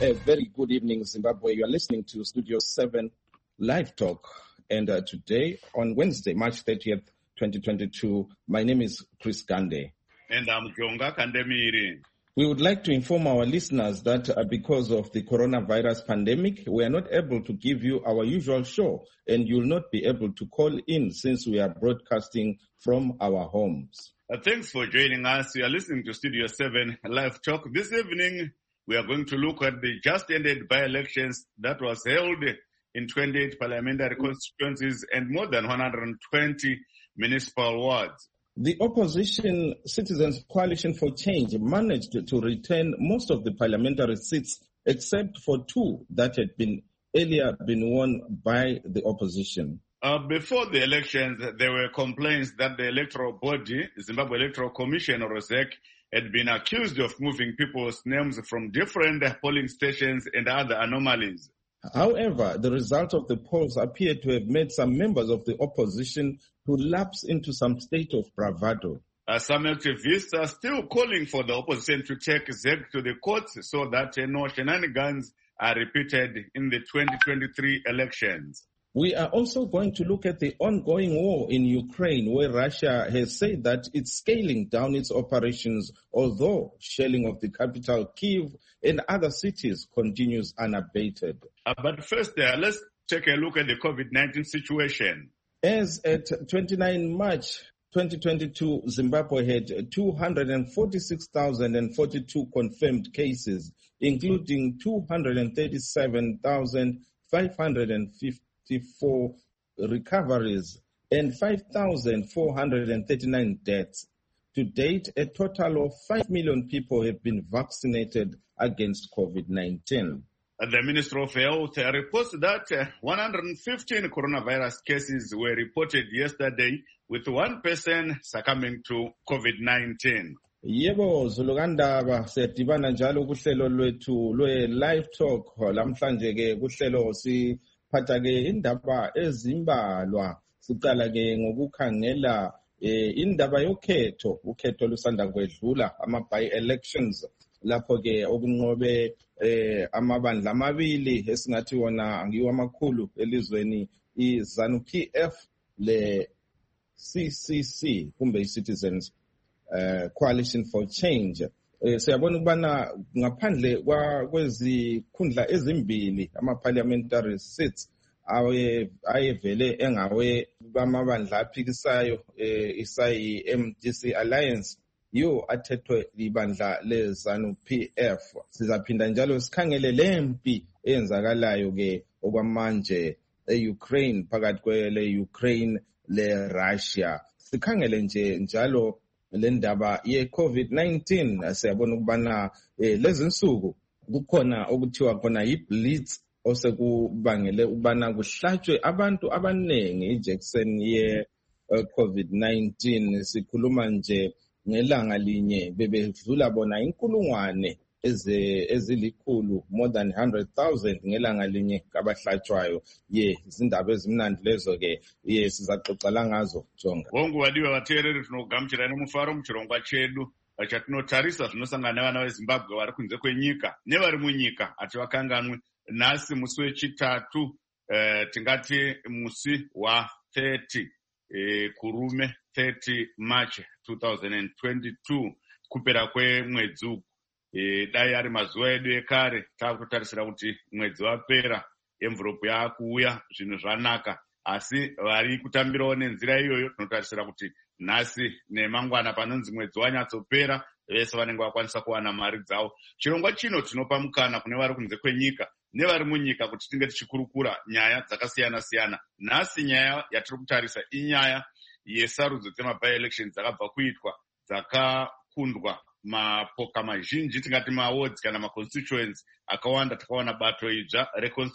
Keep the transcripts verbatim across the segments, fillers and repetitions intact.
A very good evening, Zimbabwe. You are listening to Studio seven Live Talk. And uh, today, on Wednesday, March thirtieth, twenty twenty-two, my name is Chris Gande. And I'm Jonga Kandemiri. We would like to inform our listeners that uh, because of the coronavirus pandemic, we are not able to give you our usual show, and you'll not be able to call in since we are broadcasting from our homes. Uh, thanks for joining us. You are listening to Studio seven Live Talk. This evening, we are going to look at the just-ended by-elections that was held in twenty-eight parliamentary constituencies and more than one hundred twenty municipal wards. The opposition Citizens Coalition for Change managed to retain most of the parliamentary seats except for two that had been earlier been won by the opposition. Uh, before the elections, there were complaints that the electoral body, Zimbabwe Electoral Commission, or Z E C, had been accused of moving people's names from different polling stations and other anomalies. However, the result of the polls appeared to have made some members of the opposition to lapse into some state of bravado. Uh, some activists are still calling for the opposition to take Z E C to the courts so that uh, no shenanigans are repeated in the twenty twenty-three elections. We are also going to look at the ongoing war in Ukraine, where Russia has said that it's scaling down its operations, although shelling of the capital, Kyiv, and other cities continues unabated. Uh, but first, uh, let's take a look at the COVID nineteen situation. As at twenty-ninth of March twenty twenty-two, Zimbabwe had two hundred forty-six thousand forty-two confirmed cases, including two hundred thirty-seven thousand five hundred fifty-four recoveries and five thousand four hundred thirty-nine deaths. To date, a total of five million people have been vaccinated against COVID nineteen. The Minister of Health reports that uh, one hundred fifteen coronavirus cases were reported yesterday, with one person succumbing to COVID nineteen. Yebo Zulukandaba sedibana njalo kuhlelo lwethu lwe live talk lamhlanje ke kuhlelo siphatha ke indaba ezimbalwa. Siqala ke ngokukhangela indaba yokhetho, ukhetho lusanda kwedlula ama by elections lapho ke okunqobe eh amabandla amabili esingathi wona angiwo amakhulu elizweni iZANU P F le C C C kumbe iCitizens uh, Coalition for Change. Eh, siyabona ukubana ngaphandle kwezikhundla ezimbili ama parliamentary seats awe ayevele engawe bamabandla aphikisayo eh, isayi M D C Alliance yo athethwe libandla leZANU P F. Sizaphinda njalo sikhangele lempi eyenzakalayo ke okwamanje eUkraine phakathi kwele Ukraine le Russia. Sikhangele nje njalo le ndaba ye COVID nineteen. Siyabona ukubana eh, lezi nsuku kukhona okuthiwa khona yiblitz osekubangele ukubana kuhlatshwe abantu abanengi injection ye uh, COVID nineteen. Sikhuluma nje ngelanga linye bebedlula bona inkulungwane eze ezilikhulu, more than one hundred thousand ngelanga linye kabahlatshwayo. Ye izindaba ezimnandi lezo ke ye sizaxoxela ngazo Jonga. Bonke wadiwa vateereri tinogamuchira nemufaro muchirongwa chedu chatinotarisa zvinosangana nevana veZimbabwe vari kunze kwenyika nevari munyika ati vakanganwe. Nhasi musi wechitatu eh, tingati musi wa thirty eh, kurume thirty March twenty twenty-two kupera kwemwedzi uku. E, dai ari mazuva edu ekare takutotarisira kuti mwedzi wapera envelope yakuuya zvinhu zvanaka, asi vari kutambirawo nenzira iyoyo tinotarisira kuti nhasi nemangwana panonzi mwedzi wanyatsopera vese vanenge vakwanisa kuwana mari dzavo. Chirongwa chino tinopa mukana kune vari kunze kwenyika nevari munyika kuti tinge tichikurukura nyaya dzakasiyana siyana. Nhasi nyaya yatiri kutarisa inyaya yesarudzo dzemaby elections dzakabva kuitwa dzakakundwa mapoka mazhinji tingati mawards kana maconstituents akawanda. Takawana bato idzva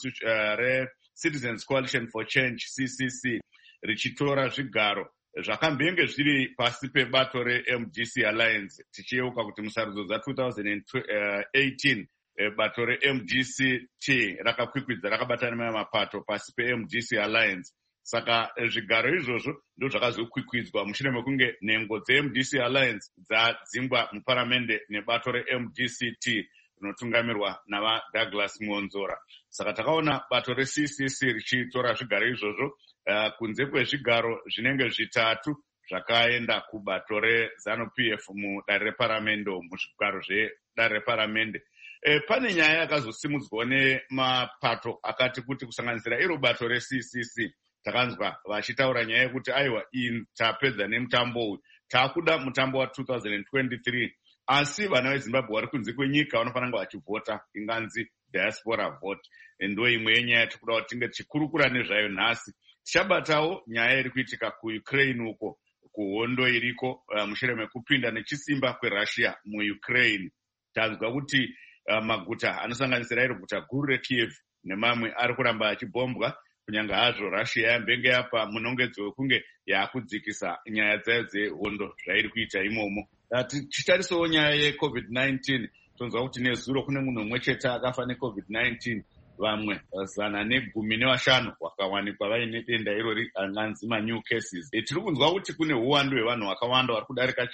reCitizens uh, Coalition for Change C C C richitora zvigaro zvakambenge zviri pasi pebato reM D C Alliance, tichiyeuka kuti musarudzo dza twenty eighteen bato reM D C T rakakwikwidza rakabatana nemapato pasi peM D C Alliance. Saka zvigaro izvozvo ndo zvakazokwikwidza mushure mekunge nhengo dzeM D C Alliance dzadzingwa muparamende nebato reM D C T. rinotungamirwa navaDouglas Muonzora. Saka takaona bato reC C C richitora zvigaro izvozvo uh, kunze kwezvigaro zvinenge zvitatu zvakaenda kubato reZANU-P F mudare reparamende, muzvigaro zvedare reparamende. E, pane nyaya yakazosimudzwa nemapato akati kuti kusanganisira iro bato reC C C takanzwa vachitaura nyaya yekuti aiwa iyi tapedza nemutambo uyu, takuda mutambo wa two thousand twenty-three, asi vana veZimbabwe vari kunze kwenyika vanofanira kunge vachivhota, inganzi diaspora vote. Ndo imwe yenyaya tikuda kuti tinge tichikurukura nezvayo nhasi. Tichabatawo nyaya iri kuitika kuUkraine uko, kuhondo iriko uh, mushure mekupinda nechisimba kweRussia muUkraine. Tanzwa kuti uh, maguta anosanganisira iro guta guru reKiev nemamwe ari kuramba achibhombwa, kunyanga hazvo Russia yambenge yapa munongedzo wekunge yakudzikisa nyaya dzayo dzehondo zvairi kuita imomo. Tichitarisawo nyaya yeCovid nineteen, tonzwa kuti nezuro kune munhu mumwe chete akafa neCovid nineteen, vamwe zana negumi nevashanu wakawanikwa vaine denda irori anganzi manew cases. E, tiri kunzwa kuti kune uwandu hwevanhu vakawanda vari kudarika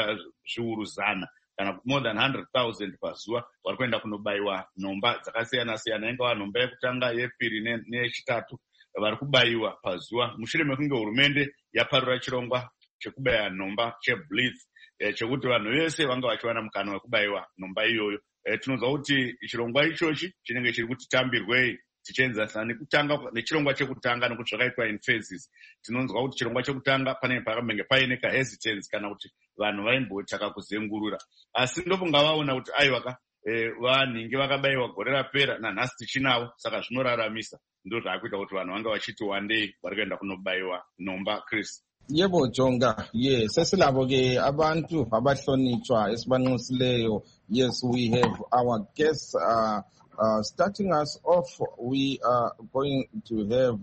zviuru zana kana more than one hundred thousand pazuva vari kuenda kunobayiwa nhomba dzakasiyana siyana, ingava nhomba yekutanga, yepiri neyechitatu, vari kubayiwa pazuva mushure mekunge hurumende yaparura chirongwa chekubaya nhomba cheBlitz, e, chekuti vanhu vese vanga vachiwana mukana wekubayiwa nhomba iyoyo. E, tinonzwa kuti chirongwa ichochi chinenge chiri kuti tambirwei tichienzanisa nekutanga nechirongwa chekutanga nekuti zvakaitwa in phases. Tinonzwa kuti chirongwa chekutanga panenge pakambenge paine kahesitance kana kuti vanhu vaimbotaka kuzengurura, asi ndofunga vaona kuti aiwaka e, vanhingi vakabayiwa gore rapera nanhasi tichinavo, saka zvinoraramisa. Ndo zvaakuita kuti vanhu vanga vachiti wandei vari kuenda kunobayiwa nhomba. Chris. Yebo Jonga, ye sesilabo ke abantu abahlonitshwa esibanxusileyo. Yes, we have our guests uh, uh, starting us off. We are going to have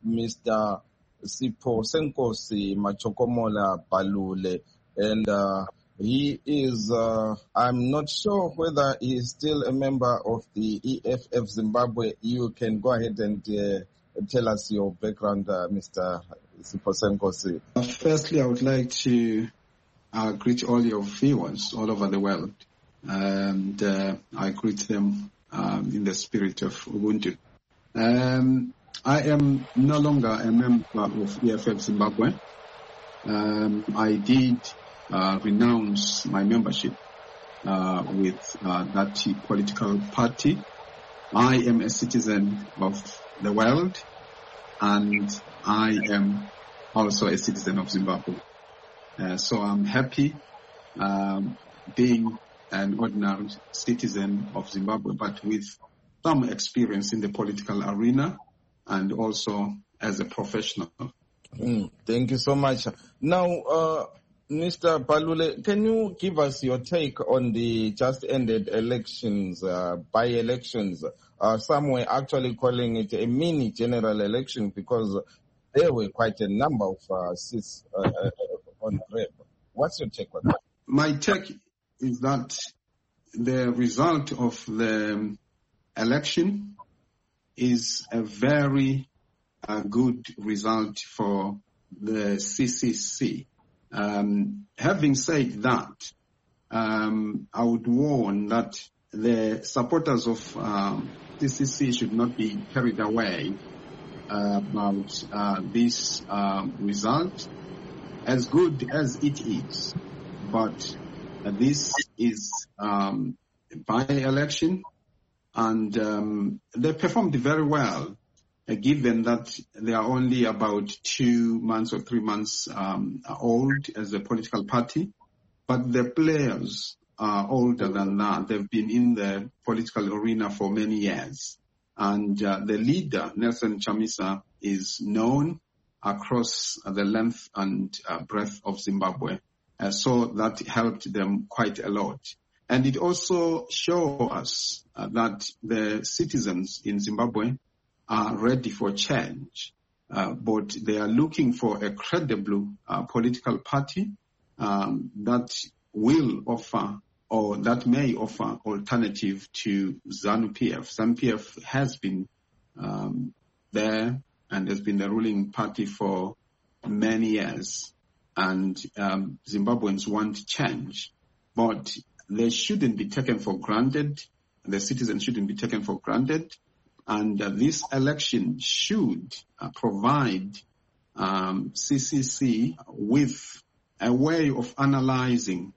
Mister Sipho Senkosi Machokomola Palule, and uh, he is, uh, I'm not sure whether he is still a member of the E F F Zimbabwe. You can go ahead and uh, tell us your background, uh, Mister Sipho Senkosi. Uh, firstly, I would like to uh, greet all your viewers all over the world, and uh, I greet them um, in the spirit of Ubuntu. Um, I am no longer a member of E F F Zimbabwe. Um, I did uh, renounce my membership uh, with uh, that political party. I am a citizen of the world, and I am also a citizen of Zimbabwe. Uh, so I'm happy um, being an ordinary citizen of Zimbabwe, but with some experience in the political arena and also as a professional. Mm, thank you so much. Now, uh, Mister Palule, can you give us your take on the just ended elections, uh, by-elections? Uh, some were actually calling it a mini general election because there were quite a number of uh, seats uh, uh, on grab. What's your take on that? My take is that the result of the election is a very uh, good result for the C C C. Um, having said that, um, I would warn that the supporters of um, C C C should not be carried away uh, about uh, this uh, result, as good as it is. But uh, this is um, a by-election, and um, they performed very well, uh, given that they are only about two months or three months um, old as a political party. But the players are older than that. They've been in the political arena for many years. And uh, the leader, Nelson Chamisa, is known across the length and uh, breadth of Zimbabwe. Uh, so that helped them quite a lot. And it also shows us uh, that the citizens in Zimbabwe are ready for change, uh, but they are looking for a credible uh, political party um, that will offer or that may offer alternative to ZANU-P F. ZANU-P F has been um, there and has been the ruling party for many years, and um, Zimbabweans want change, but they shouldn't be taken for granted the citizens shouldn't be taken for granted. And uh, this election should uh, provide um, C C C with a way of analyzing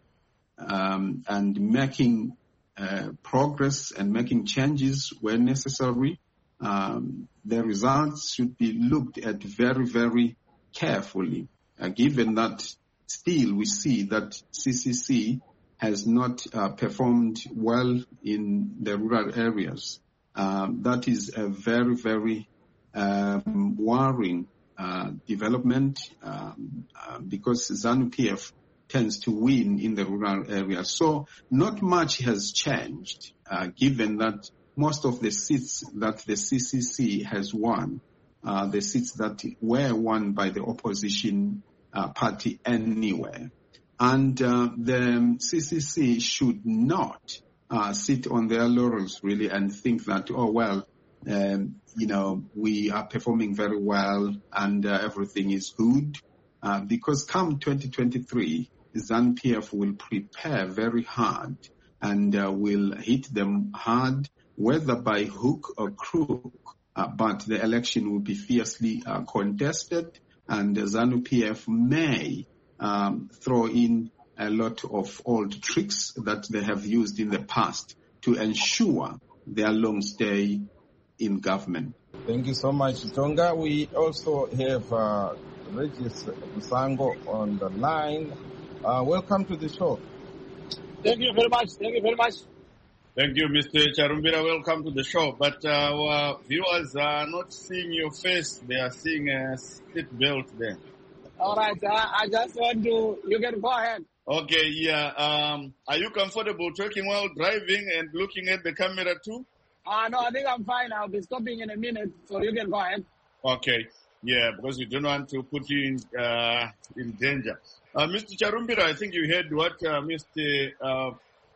um, and making uh, progress and making changes where necessary. Um, the results should be looked at very, very carefully, uh, given that still we see that C C C has not uh, performed well in the rural areas. Um, that is a very, very um, worrying uh, development um, uh, because ZANU-P F tends to win in the rural areas. So not much has changed, uh, given that most of the seats that the C C C has won, uh, the seats that were won by the opposition uh, party anywhere. And uh, the C C C should not Uh, sit on their laurels really and think that, oh, well, um, you know, we are performing very well and uh, everything is good. Uh, because come twenty twenty-three, ZANU-P F will prepare very hard and uh, will hit them hard, whether by hook or crook. Uh, but the election will be fiercely uh, contested, and uh, ZANU-P F may um, throw in a lot of old tricks that they have used in the past to ensure their long stay in government. Thank you so much, Tonga. We also have uh, Regis Musango on the line. Uh, welcome to the show. Thank you very much. Thank you very much. Thank you, Mister Charumbira. Welcome to the show. But uh, our viewers are not seeing your face. They are seeing a seat belt there. All right. Uh, I just want to, you can go ahead. Okay, yeah. Um, are you comfortable talking while driving and looking at the camera too? Uh, no, I think I'm fine. I'll be stopping in a minute, so you can go ahead. Okay, yeah, because we don't want to put you in uh, in danger. Uh, Mister Charumbira, I think you heard what uh, Mister Uh,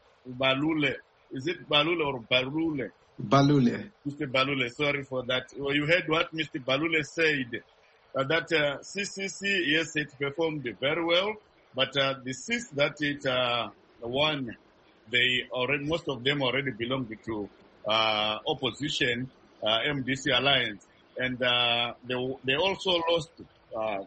Balule, is it Balule or Balule? Balule. Mister Balule, sorry for that. Well, you heard what Mister Balule said, uh, that uh, C C C, yes, it performed very well. But uh, the seats that it uh, won, they already most of them already belonged to uh, opposition uh, M D C alliance, and uh, they they also lost uh,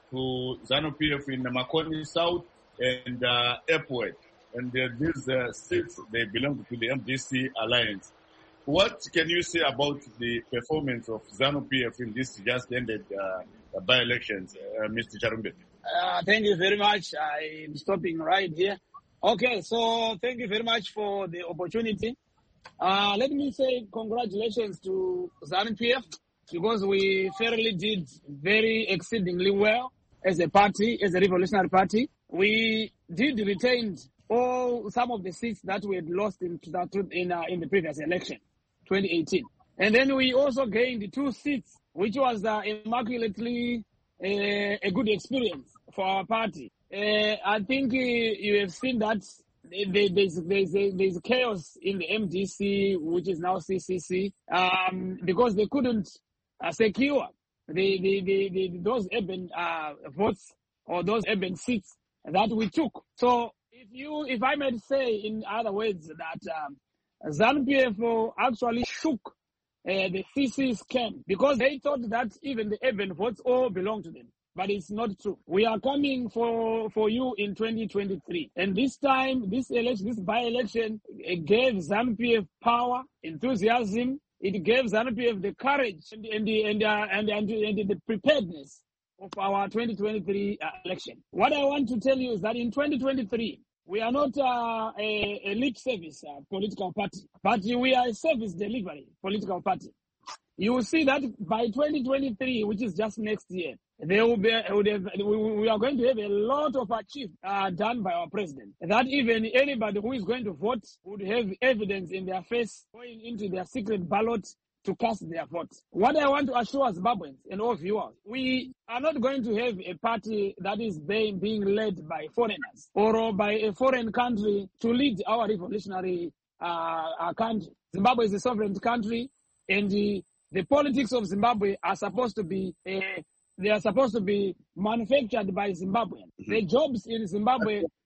to ZANU-P F in Makoni South and uh, Epworth, and uh, these uh, seats they belong to the M D C alliance. What can you say about the performance of ZANU-P F in this just ended uh, by-elections, uh, Mister Charumbira? Uh, thank you very much. I'm stopping right here. Okay, so thank you very much for the opportunity. Uh, let me say congratulations to ZANU-P F because we fairly did very exceedingly well as a party, as a revolutionary party. We did retain all some of the seats that we had lost in in, uh, in the previous election, twenty eighteen. And then we also gained two seats, which was uh, immaculately uh, a good experience for our party. Uh, I think uh, you have seen that there's, there's, there's chaos in the M D C, which is now C C C, um, because they couldn't uh, secure the, the, the, the, those urban uh, votes or those urban seats that we took. So if you, if I might say in other words that um, ZANU-P F actually shook uh, the C C scam because they thought that even the urban votes all belong to them. But it's not true. We are coming for, for you in twenty twenty-three. And this time, this election, this by-election, it gave ZANU-P F power, enthusiasm. It gave ZANU-P F the courage and, and, the, and, uh, and, and, and the preparedness of our twenty twenty-three uh, election. What I want to tell you is that in twenty twenty-three, we are not uh, a, a lip service uh, political party, but we are a service delivery political party. You will see that by twenty twenty-three, which is just next year, there will be, would have, we are going to have a lot of achievements uh, done by our president. That even anybody who is going to vote would have evidence in their face going into their secret ballot to cast their vote. What I want to assure Zimbabweans and all viewers, we are not going to have a party that is being, being led by foreigners or by a foreign country to lead our revolutionary uh, our country. Zimbabwe is a sovereign country, and the, the politics of Zimbabwe are supposed to be uh, they are supposed to be manufactured by Zimbabweans. Mm-hmm. The jobs in Zimbabwe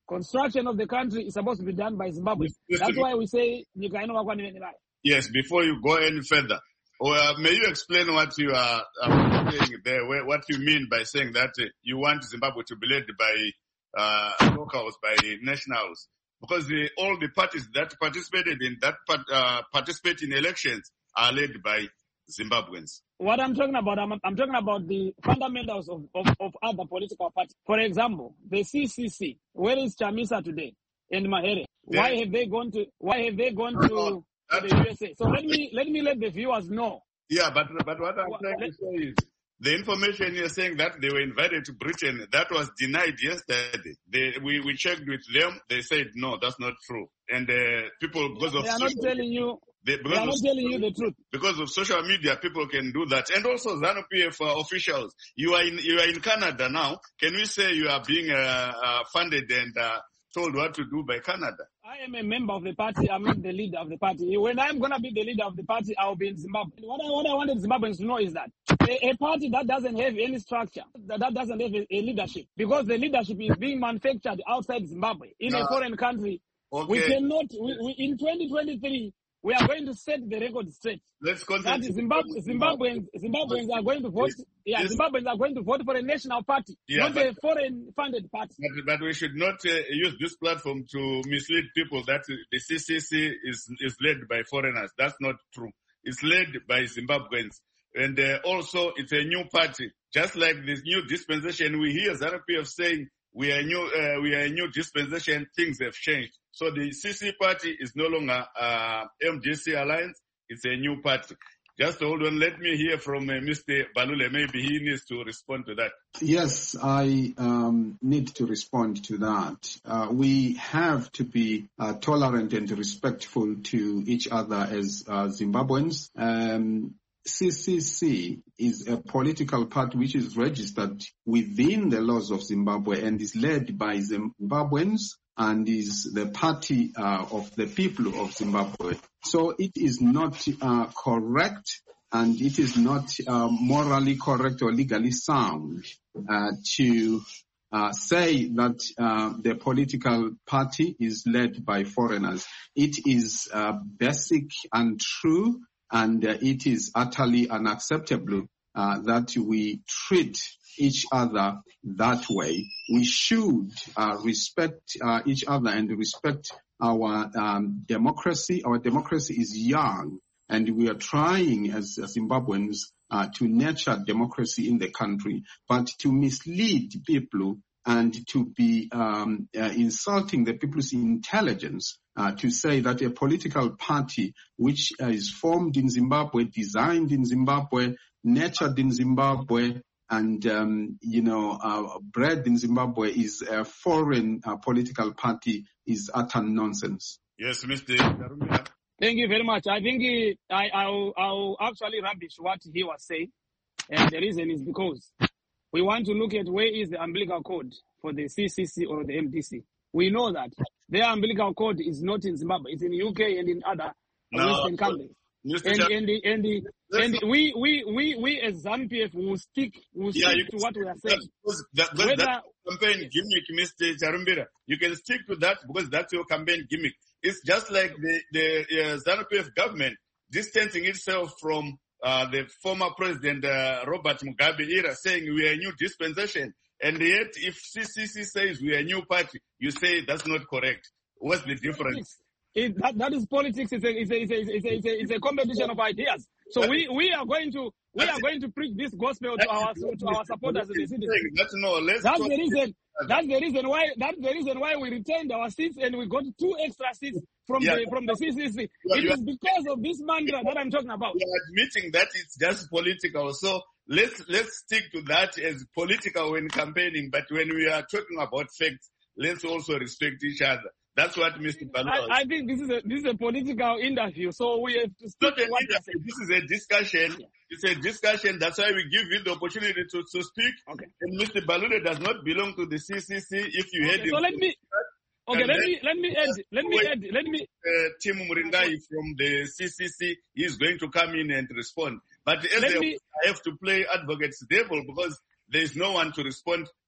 construction of the country is supposed to be done by Zimbabwe. That's why we say nyika inovakwani venevai. Yes, before you go any further, or uh, may you explain what you are uh, saying there, where, what you mean by saying that uh, you want Zimbabwe to be led by uh, locals, by nationals? Because the, all the parties that participated in that part, uh, participate in elections are led by Zimbabweans. What I'm talking about, I'm, I'm talking about the fundamentals of, of, of other political parties. For example, the C C C. Where is Chamisa today? And Mahere. Yeah. Why have they gone to? Why have they gone to, to the U S A? So let me let me let the viewers know. Yeah, but but what I'm trying to say is the information you're saying that they were invited to Britain, that was denied yesterday. They, we we checked with them. They said no, that's not true. And uh, people because of they are not telling you. They, they are not telling you the truth. Because of social media, people can do that. And also ZANU P F uh, officials, you are in you are in Canada now. Can we say you are being uh, uh, funded and uh, told what to do by Canada? I am a member of the party. I'm not the leader of the party. When I'm going to be the leader of the party, I'll be in Zimbabwe. What I, what I wanted Zimbabweans to know is that a, a party that doesn't have any structure, that, that doesn't have a, a leadership, because the leadership is being manufactured outside Zimbabwe, in no. a foreign country. Okay. We cannot, we, we, in twenty twenty-three, we are going to set the record straight. Let's that is Zimbabwe, Zimbabweans, Zimbabweans are going to vote. Yeah, yes. Zimbabweans are going to vote for a national party, yeah, not but, a foreign-funded party. But, but we should not uh, use this platform to mislead people that the C C C is is led by foreigners. That's not true. It's led by Zimbabweans, and uh, also it's a new party. Just like this new dispensation, we hear ZANU P F saying we are new, uh, we are a new dispensation. Things have changed. So the C C party is no longer uh, M J C Alliance. It's a new party. Just hold on. Let me hear from uh, Mister Balule. Maybe he needs to respond to that. Yes, I um, need to respond to that. Uh, we have to be uh, tolerant and respectful to each other as uh, Zimbabweans. Um, C C C is a political party which is registered within the laws of Zimbabwe and is led by Zimbabweans and is the party uh, of the people of Zimbabwe. So it is not uh, correct and it is not uh, morally correct or legally sound uh, to uh, say that uh, the political party is led by foreigners. It is uh, basic and true. And uh, it is utterly unacceptable uh, that we treat each other that way. We should uh, respect uh, each other and respect our um, democracy. Our democracy is young, and we are trying as, as Zimbabweans uh, to nurture democracy in the country. But to mislead people and to be um, uh, insulting the people's intelligence, uh, to say that a political party which uh, is formed in Zimbabwe, designed in Zimbabwe, nurtured in Zimbabwe, and, um, you know, uh, bred in Zimbabwe is a foreign uh, political party is utter nonsense. Yes, Mister Tarumira. Thank you very much. I think he, I, I'll, I'll actually rubbish what he was saying. And the reason is because we want to look at where is the umbilical cord for the C C C or the M D C. We know that their umbilical cord is not in Zimbabwe. It's in the U K and in other no, Western countries. And, and, the, and, the, and the, we, we, we, we as ZANU P F will stick, will yeah, stick to what we are saying. That, that, Whether, that campaign gimmick, Mister Charumbira. You can stick to that because that's your campaign gimmick. It's just like the, the uh, ZANU P F government distancing itself from Uh, the former president, uh, Robert Mugabe era, saying we are a new dispensation. And yet, if C C C says we are a new party, you say that's not correct. What's the difference? It, that, that is politics. It's a, it's a, it's a, it's a, it's a, it's a competition of ideas. So we, we are going to, we are going to preach this gospel to our, to our supporters in the city. That's no, let's That's the reason, that's the reason why, that's the reason why we retained our seats and we got two extra seats from yeah. the, from the C C C. Yeah, it is because of this mantra that I'm talking about. We are admitting that it's just political. So let's, let's stick to that as political when campaigning. But when we are talking about facts, let's also respect each other. That's what Mister Balu I, I think this is a this is a political interview, so we have to stick to what interview. This is a discussion. Yeah. It's a discussion. That's why we give you the opportunity to, to speak. Okay. And Mister Balule does not belong to the C C C. If you okay, heard him, so let me. Okay, let me let me add. Let me add. Let me. Uh, Tim Muringai from the C C C is going to come in and respond. But as a, me, I have to play advocate's devil because there is no one to respond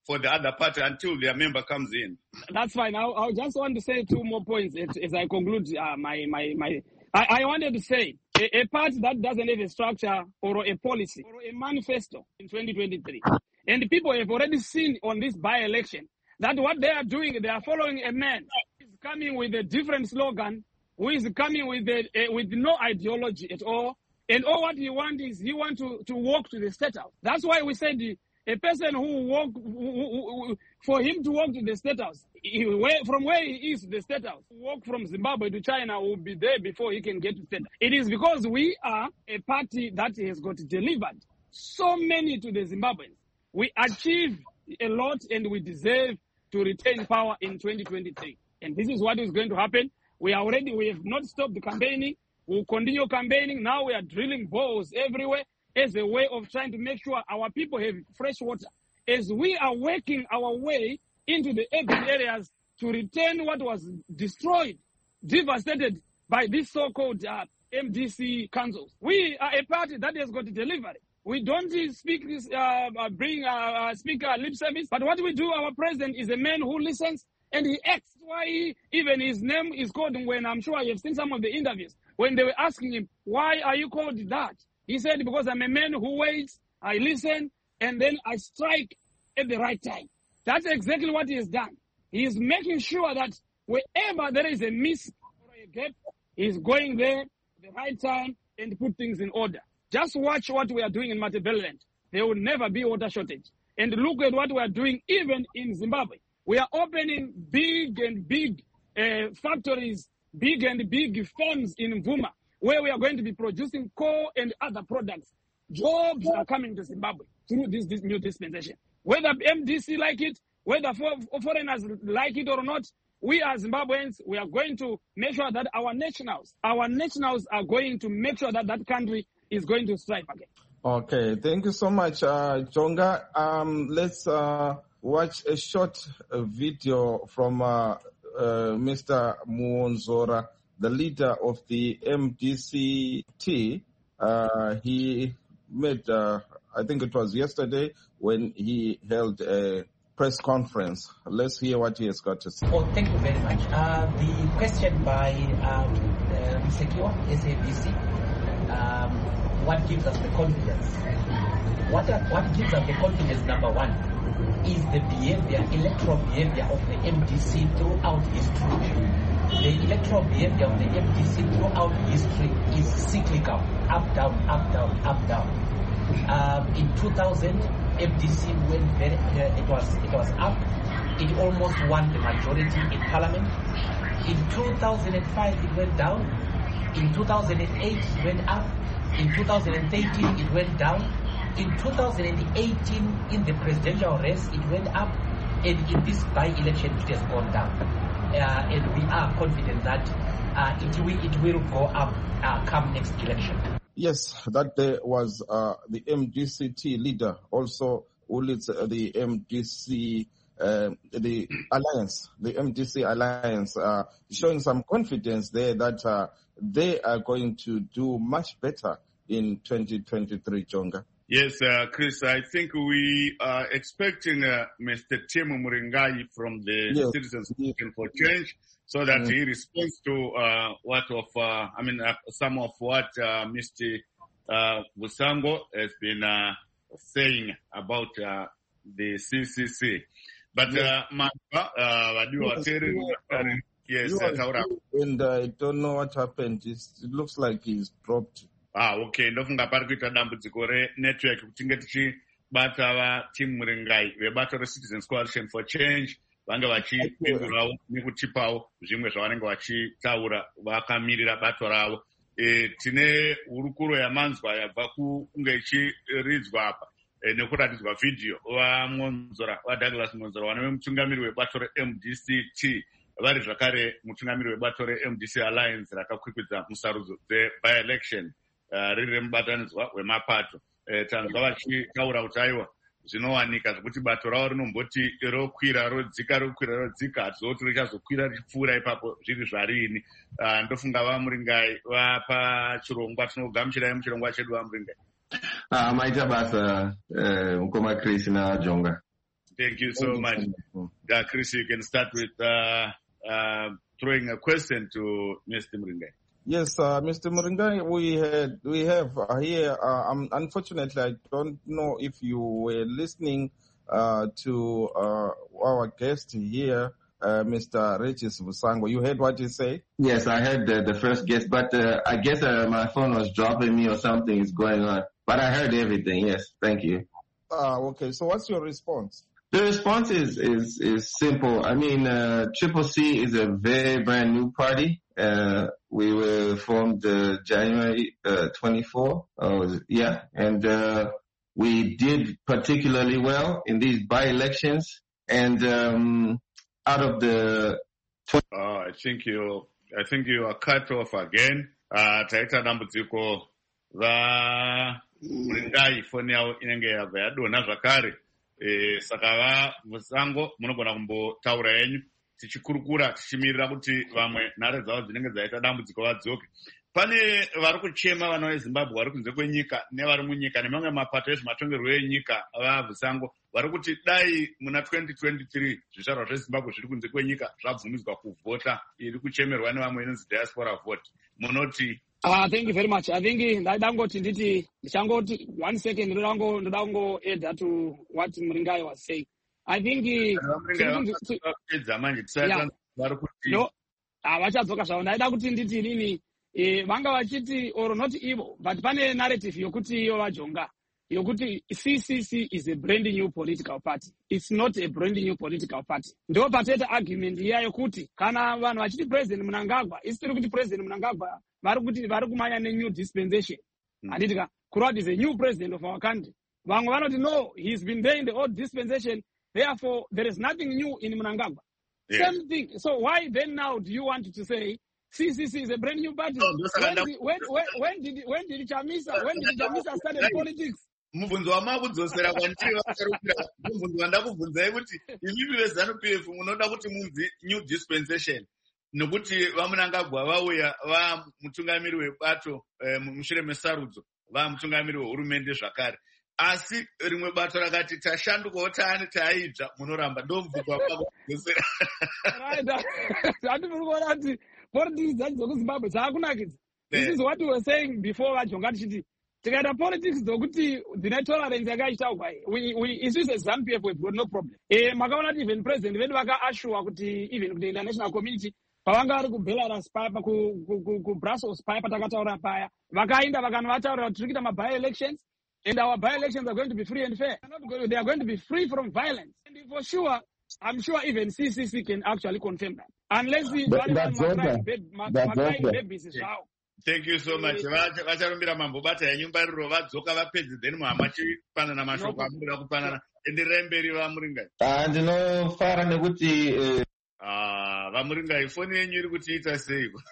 for the other party until their member comes in. That's fine. I I just want to say two more points as, as I conclude uh, my my my. I, I wanted to say a, a party that doesn't have a structure or a policy or a manifesto in twenty twenty-three, and people have already seen on this by-election that what they are doing, they are following a man who is coming with a different slogan, who is coming with a, a, with no ideology at all, and all what he wants is he wants to to walk to the State House. That's why we said the, a person who walk who, who, who, for him to walk to the State House, he, where, from where he is to the State House, walk from Zimbabwe to China will be there before he can get to State House. It is because we are a party that has got delivered so many to the Zimbabweans. We achieve a lot and we deserve to retain power in twenty twenty-three. And this is what is going to happen. We are already, we have not stopped the campaigning. We'll continue campaigning. Now we are drilling balls everywhere as a way of trying to make sure our people have fresh water. As we are working our way into the urban areas to return what was destroyed, devastated by these so-called uh, M D C councils. We are a party that has got delivery. We don't speak, uh, bring uh, speak uh, lip service, but what we do, our president is a man who listens and he acts. Why he, even his name is called, when I'm sure you've seen some of the interviews, when they were asking him, why are you called that? He said, because I'm a man who waits, I listen, and then I strike at the right time. That's exactly what he has done. He is making sure that wherever there is a miss or a gap, he's going there at the right time and put things in order. Just watch what we are doing in Matabeleland. There will never be water shortage. And look at what we are doing even in Zimbabwe. We are opening big and big uh, factories, big and big farms in Mvuma, where we are going to be producing coal and other products. Jobs are coming to Zimbabwe through this, this new dispensation. Whether M D C like it, whether for, foreigners like it or not, we as Zimbabweans, we are going to make sure that our nationals, our nationals are going to make sure that that country is going to strive again. Okay, thank you so much, uh, Jonga. Um, let's uh, watch a short uh, video from uh, uh, Mister Muonzora, the leader of the M D C T. Uh, he made, uh, I think it was yesterday, when he held a press conference. Let's hear what he has got to say. Oh, thank you very much. Uh, the question by um, uh, Secure S A B C. Um, what gives us the confidence? What, are, what gives us the confidence, number one, is the behavior, electoral behavior of the M D C throughout history. The electoral behavior of the M D C throughout history is cyclical, up, down, up, down, up, down. Um, in two thousand, M D C went very, uh, it was it was up. It almost won the majority in parliament. In two thousand five, it went down. In two thousand eight, it went up. In two thousand thirteen, it went down. In two thousand eighteen, in the presidential race, it went up. And in this by-election, it has gone down. Uh, and we are confident that uh, it, will, it will go up uh, come next election. Yes, that there was uh, the M D C T leader, also who leads uh, the M D C, uh, the alliance, the M D C alliance, uh, showing some confidence there that uh, they are going to do much better in twenty twenty-three, Jonga. Yes, uh, Chris, I think we are expecting uh, Mister Temu Muringai from the yes. Citizens Movement for Change, so that mm. he responds to uh, what of, uh, I mean, uh, some of what uh, Mister Uh, Busango has been uh, saying about uh, the C C C. But, yes. uh, uh, yes, uh, and I don't know what happened. It's, it looks like he's dropped. Ah, okay. Ndofunga pari kuita dambudziko renetwork kutinge tichibata vaTemu Muringai vebato reCitizens Coalition for Change vange vachipindurawo nekutipawo zvimwe zvavanenge vachitaura vakamirira bato ravo. E, tine hurukuro yamanzwa yabva kunge ichiridzwa apa e, nekuratidzwa vhidhiyo vaMuonzora vaDouglas Muonzora vanove mutungamiri webato reM D C T vari zvakare mutungamiri webato reM D C Alliance rakakwikwidza musarudzo dze-by-election uh, riri remubatanidzwa wemapato. E, tanzwa vachitaura kuti aiwa zvinowanika zvokuti bato ravo rinomboti rokwira rodzika rokwira rodzika hatizooti richazokwira richipfuura ipapo zviri zvarini. Uh, ndofunga vaMuringai vapachirongwa tinogamuchirai muchirongwa chedu vaMuringai. Ah, maita basa uh, mukoma Chris na Jonga. Thank you so much. Uh, Chris, you can start with uh, uh, throwing a question to Mister Muringai. Yes, uh, Mister Muringai, we had we have uh, here. Uh, um, unfortunately, I don't know if you were listening uh, to uh, our guest here, uh, Mister Regis Vusango. You heard what he said? Yes, I heard the, the first guest, but uh, I guess uh, my phone was dropping me or something is going on. But I heard everything. Yes, thank you. Uh, okay, so what's your response? The response is is, is simple. I mean, uh, Triple C is a very brand new party. Uh, we were formed uh, January uh, twenty-fourth. Uh, yeah, and uh, we did particularly well in these by-elections. And um, out of the, twenty- oh, I think you, I think you are cut off again. Uh, taita dambudziko va Muringai foni yavo inenge yabva yadonha zvakare. Eh, saka va Vusango munogona kumbotaura yenyu tichikurukura tichimirira kuti vamwe nhare dzavo dzinenge dzaita dambudziko vadzoke. Pane vari kuchema vana veZimbabwe vari kunze kwenyika nevari munyika nemamwe mapato ezvematongerwo enyika vaVusango vari kuti dai muna twenty twenty-three zvizvarwa zveZimbabwe zviri kunze kwenyika zvabvumidzwa kuvhota iri kuchemerwa nevamwe inonzi diaspora vote. Munoti Uh, thank you very much. I think ndangoti nditi ndichangoti one second ndodango ndodango add to what Muringai was saying. I think pedza manje tisati vari kuti no avachadzoka zvavo. Ndaida kuti nditi nini eh vanga vachiti or not evil but pane narrative yokuti yo vajonga yokuti C C C is a brand new political party. It's not a brand new political party. Ndo patete argument iya yokuti kana vanhu vachiti President Mnangagwa isiri kuti President Mnangagwa vari kuti vari kumanya nenew dispensation. Anditika Kurad is a new president of our country. Vamwe vanoti no, he's been there in the old dispensation, therefore there is nothing new in Mnangagwa. Yeah. Same thing. So why then now do you want to say C C C is a brand new party? No, when, did, when, when, when did when did Chamisa when did Chamisa start in politics? Mubvunzo wamakudzosera kwandiri vakarukira mubvunzo wandakubvunzai kuti imimi veZANU-P F munoda kuti munzi new dispensation nokuti vaMnangagwa vauya vamutungamiri webato mushure mesarudzo vamutungamiri wehurumende zvakare asi rimwe bato rakati tashandukawo taani taidzva munoramba ndomubvunzo wamakudzosera handifuri kuona kuti politics dzacho dzokuZimbabwe dzaakunakidza. This is what we were saying before vajonga tichiti tikaita politics dzokuti dzine tolerance yakaitaurwa we we isu seZANU-P F we've got no problem. Eh makaona kuti even president vedu vakaashua kuti even kuti international community pavanga vari kuBelarus paya kuBrussels paya patakataura paya vakaenda vakanvataurira kuti tiri kuita maby elections and our by elections are going to be free and fair. Not going to, they are going to be free from violence. And for sure, I'm sure even C C C can actually confirm that. Unless the babies is how. Thank you so much. Vacharumbira mambobata yenyumba riro vadzoka vapedzi then muhamachipanana mashoko amuda kupanana enderai mberi vaMuringai. Ah ndinofara nekuti ah vaMuringai foni yenyu iri kutiita seiko.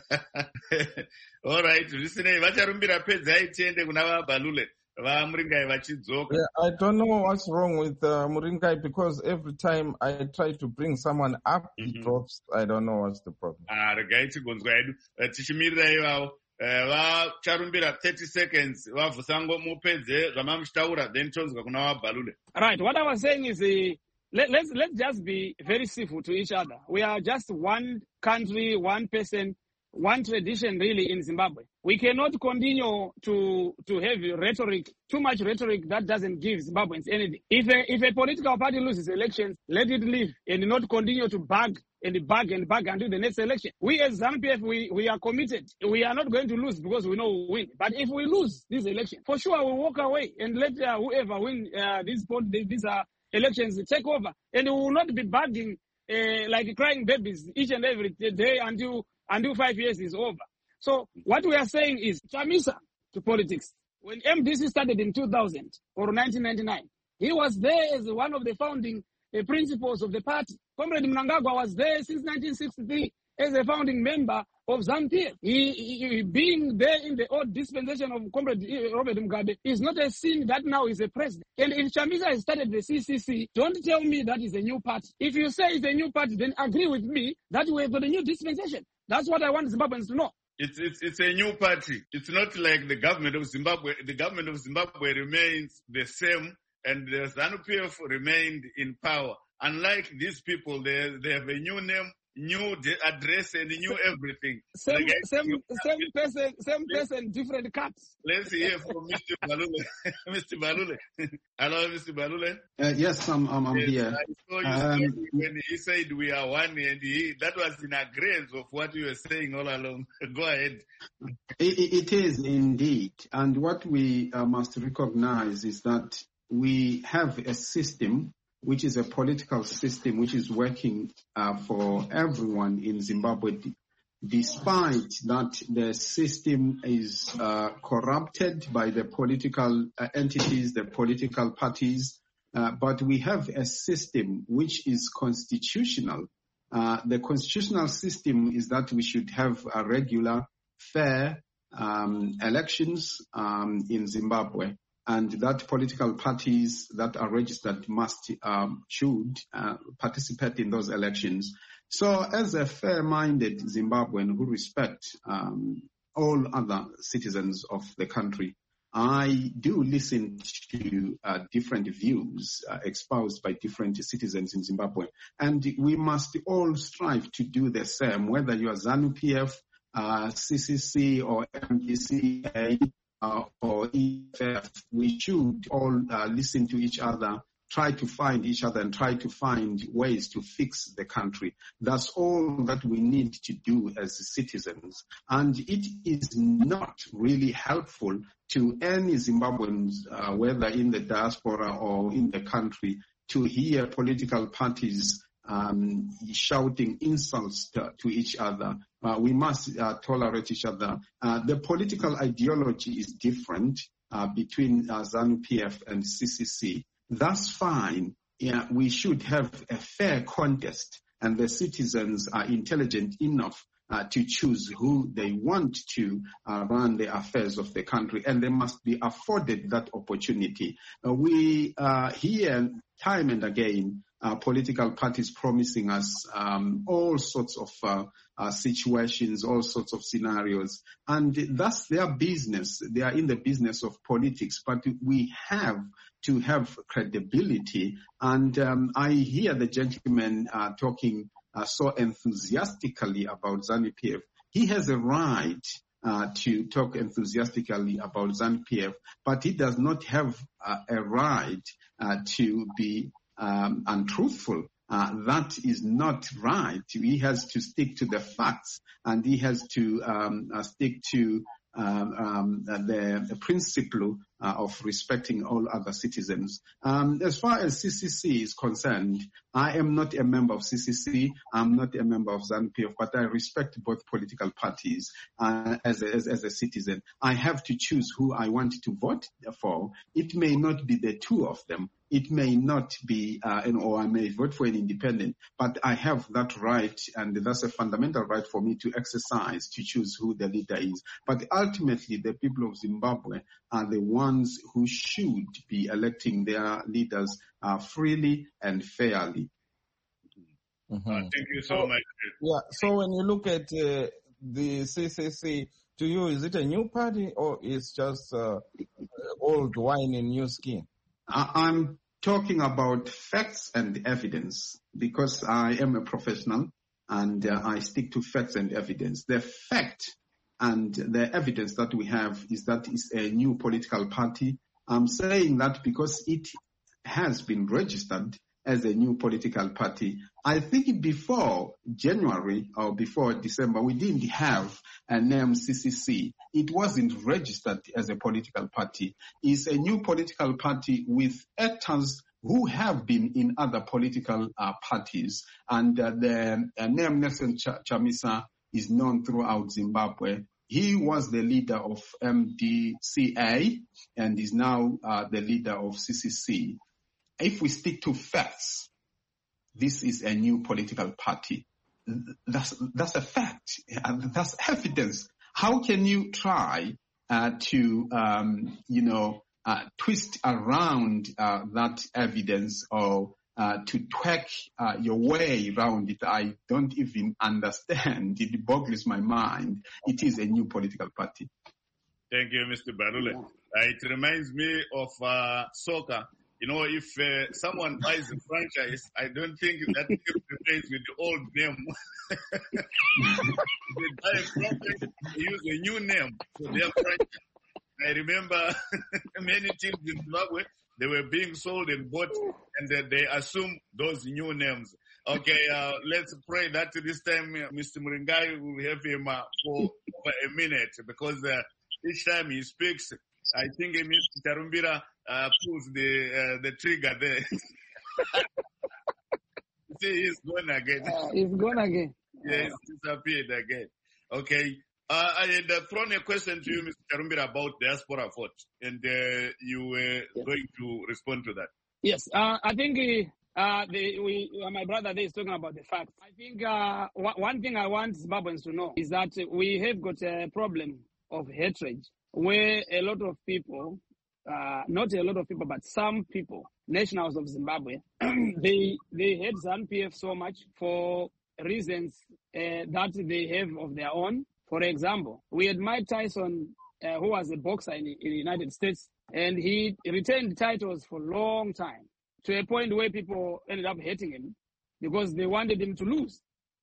All right, zvisinei vacharumbira pedzai tiende kuna vaBalule. Yeah, I don't know what's wrong with uh, Muringai because every time I try to bring someone up, mm-hmm. he drops. I don't know what's the problem. Ah, regai tigonzwa edu. Tichimirira ivavo. Vacharumbira thirty seconds. Vavusango mupedze zvamamushtaura then tonzwa kuna vaBalule. Right, what I was saying is uh, let, let's let's just be very civil to each other. We are just one country, one person, one tradition really in Zimbabwe. We cannot continue to to have rhetoric, too much rhetoric that doesn't give Zimbabweans anything. If a, if a political party loses elections, let it leave and not continue to bug and bug and bug until the next election. We as ZANU-P F, we, we are committed. We are not going to lose because we know we win. But if we lose this election, for sure we'll walk away and let uh, whoever win uh, these, these uh, elections take over. And we will not be bugging uh, like crying babies each and every day until until five years is over. So what we are saying is Chamisa to politics. When M D C started in two thousand or nineteen ninety-nine, he was there as one of the founding uh, principles of the party. Comrade Mnangagwa was there since nineteen sixty-three as a founding member of ZANU-P F. He, he, being there in the old dispensation of Comrade Robert Mugabe is not a sin that now is a president. And if Chamisa has started the C C C, don't tell me that is a new party. If you say it's a new party, then agree with me that we have got a new dispensation. That's what I want Zimbabweans to know. It's, it's, it's a new party. It's not like the government of Zimbabwe. The government of Zimbabwe remains the same and the ZANU-P F remained in power. Unlike these people, they, they have a new name, new address, and new everything. Same, Again, same, same person, same person, different cups. Let's hear from Mister Balule. Mister Balule. Hello, Mister Balule. Uh, yes, I'm, I'm, I'm Yes, here. I saw you Um, saying when he said we are one, and he, that was in agreement of what you were saying all along. Go ahead. It, it is indeed. And what we uh, must recognize is that we have a system which is a political system which is working uh, for everyone in Zimbabwe, d- despite that the system is uh, corrupted by the political uh, entities, the political parties. Uh, but we have a system which is constitutional. Uh, the constitutional system is that we should have a regular, fair um, elections um, in Zimbabwe, and that political parties that are registered must, um, should uh, participate in those elections. So as a fair-minded Zimbabwean who respect um, all other citizens of the country, I do listen to uh, different views uh, espoused by different citizens in Zimbabwe. And we must all strive to do the same, whether you are ZANU-P F, uh, C C C or M D C A uh, or E F F. We should all uh, listen to each other, try to find each other and try to find ways to fix the country. That's all that we need to do as citizens. And it is not really helpful to any Zimbabweans, uh, whether in the diaspora or in the country, to hear political parties um, shouting insults to, to each other. Uh, we must uh, tolerate each other. Uh, the political ideology is different uh, between uh, ZANU-P F and C C C. That's fine. Yeah, we should have a fair contest, and the citizens are intelligent enough uh, to choose who they want to uh, run the affairs of the country, and they must be afforded that opportunity. Uh, we uh, hear time and again uh, political parties promising us um, all sorts of uh, uh, situations, all sorts of scenarios, and that's their business. They are in the business of politics, but we have to have credibility. And um, I hear the gentleman uh, talking uh, so enthusiastically about ZANU-P F. He has a right uh, to talk enthusiastically about ZANU-P F, but he does not have uh, a right uh, to be um, untruthful. Uh, that is not right. He has to stick to the facts, and he has to um, uh, stick to Um, um, the, the principle uh, of respecting all other citizens. Um, as far as C C C is concerned, I am not a member of C C C. I'm not a member of ZANU-P F, but I respect both political parties uh, as, a, as, as a citizen. I have to choose who I want to vote for. It may not be the two of them. It may not be, uh, or I may vote for an independent, but I have that right, and that's a fundamental right for me to exercise, to choose who the leader is. But ultimately, the people of Zimbabwe are the ones who should be electing their leaders uh, freely and fairly. Mm-hmm. Uh, thank you so, so much. Yeah, so when you look at uh, the C C C, to you, is it a new party or is just uh, old wine in new skin? I'm talking about facts and evidence because I am a professional and uh, I stick to facts and evidence. The fact and the evidence that we have is that it's a new political party. I'm saying that because it has been registered as a new political party. I think before January or before December, we didn't have a name C C C. It wasn't registered as a political party. It's a new political party with actors who have been in other political uh, parties. And uh, the uh, name Nelson Ch- Chamisa is known throughout Zimbabwe. He was the leader of M D C A and is now uh, the leader of C C C. If we stick to facts, this is a new political party. That's, that's a fact. That's evidence. How can you try uh, to, um, you know, uh, twist around uh, that evidence or uh, to twerk uh, your way around it? I don't even understand. It boggles my mind. It is a new political party. Thank you, Mister Balule. Uh, it reminds me of uh, soccer. You know, if uh, someone buys a franchise, I don't think that remains with the old name. They buy a franchise, they use a new name for their franchise. I remember many teams in Zimbabwe, they were being sold and bought, and uh, they assume those new names. Okay, uh, let's pray that this time uh, Mister Muringai will have him uh, for, for a minute, because uh, each time he speaks, I think uh, Mister Charumbira uh, pulls the uh, the trigger there. See, he's gone again. Uh, he's gone again. Yes, disappeared again. Okay. Uh, I had uh, thrown a question to you, Mister Charumbira, about diaspora vote, and uh, you were yes. going to respond to that. Yes, uh, I think uh, the, we, uh, my brother there is talking about the facts. I think uh, w- one thing I want Zimbabweans to know is that we have got a problem of hatred, where a lot of people, uh, not a lot of people, but some people, nationals of Zimbabwe, they they hate ZANU-P F so much for reasons uh, that they have of their own. For example, we had Mike Tyson, uh, who was a boxer in, in the United States, and he retained titles for a long time, to a point where people ended up hating him because they wanted him to lose.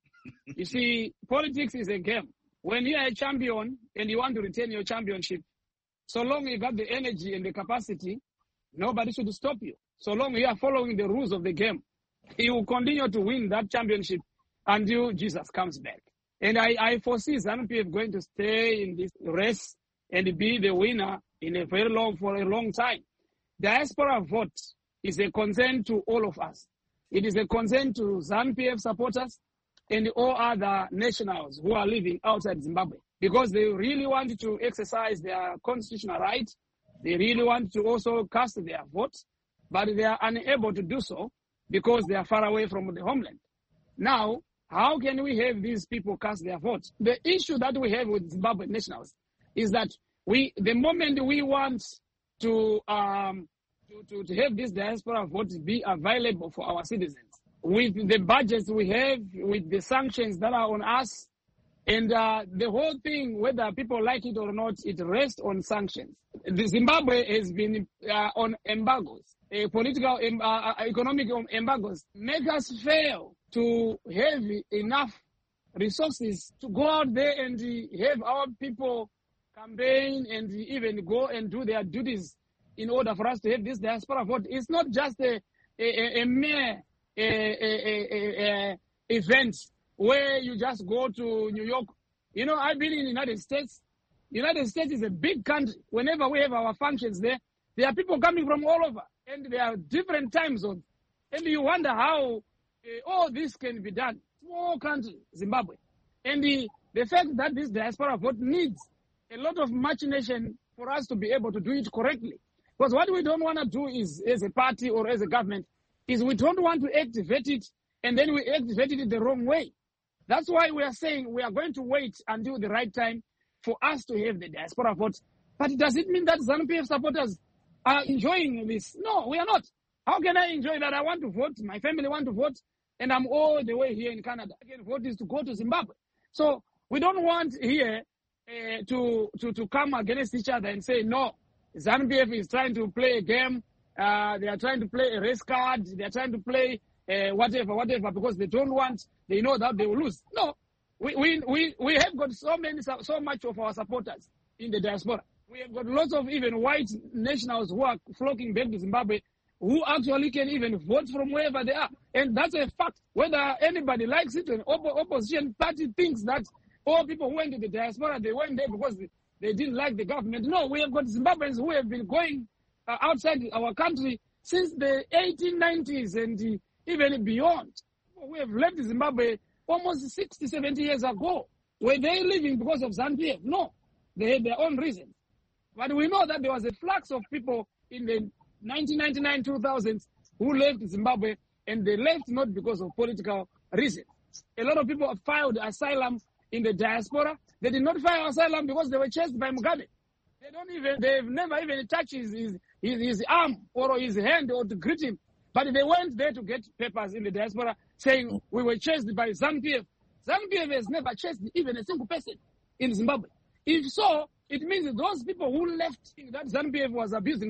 You see, politics is a game. When you are a champion and you want to retain your championship, so long you got the energy and the capacity, nobody should stop you. So long you are following the rules of the game, you will continue to win that championship until Jesus comes back. And I, I foresee ZANU-P F going to stay in this race and be the winner in a very long, for a long time. Diaspora vote is a concern to all of us. It is a concern to ZANU-P F supporters and all other nationals who are living outside Zimbabwe, because they really want to exercise their constitutional right. They really want to also cast their vote, but they are unable to do so because they are far away from the homeland. Now, how can we have these people cast their votes? The issue that we have with Zimbabwe nationals is that we, the moment we want to, um, to, to, to have this diaspora vote be available for our citizens, with the budgets we have, with the sanctions that are on us, and uh, the whole thing, whether people like it or not, it rests on sanctions. The Zimbabwe has been uh, on embargoes, uh, political, um, uh, economic embargoes, make us fail to have enough resources to go out there and have our people campaign and even go and do their duties in order for us to have this diaspora vote. It's not just a, a, a mere a, a, a, a event where you just go to New York. You know, I've been in the United States. The United States is a big country. Whenever we have our functions there, there are people coming from all over, and there are different time zones. And you wonder how uh, all this can be done. Small country, Zimbabwe. And the, the fact that this diaspora vote needs a lot of machination for us to be able to do it correctly. Because what we don't want to do is, as a party or as a government, is we don't want to activate it and then we activate it the wrong way. That's why we are saying we are going to wait until the right time for us to have the diaspora vote. But does it mean that ZANU-P F supporters are enjoying this? No, we are not. How can I enjoy that? I want to vote, my family want to vote, and I'm all the way here in Canada. Again, vote is to go to Zimbabwe. So we don't want here uh, to, to, to come against each other and say, no, ZANU-P F is trying to play a game. Uh, they are trying to play a race card. They are trying to play uh, whatever, whatever, because they don't want, they know that they will lose. No, we, we, we, we have got so many, so much of our supporters in the diaspora. We have got lots of even white nationals who are flocking back to Zimbabwe, who actually can even vote from wherever they are. And that's a fact. Whether anybody likes it, an op- opposition party thinks that all people who went to the diaspora, they went there because they, they didn't like the government. No, we have got Zimbabweans who have been going uh, outside our country since the eighteen nineties and uh, even beyond. We have left Zimbabwe almost sixty, seventy years ago. Were they living because of ZANU-P F? No, they had their own reasons. But we know that there was a flux of people in the nineteen ninety-nine, two thousand who left Zimbabwe, and they left not because of political reasons. A lot of people have filed asylum in the diaspora. They did not file asylum because they were chased by Mugabe. They don't even, they've never even touched his, his, his, his arm or his hand or to greet him. But they went there to get papers in the diaspora saying we were chased by ZANU-P F. ZANU-P F has never chased even a single person in Zimbabwe. If so, it means those people who left that ZANU-P F was abusing them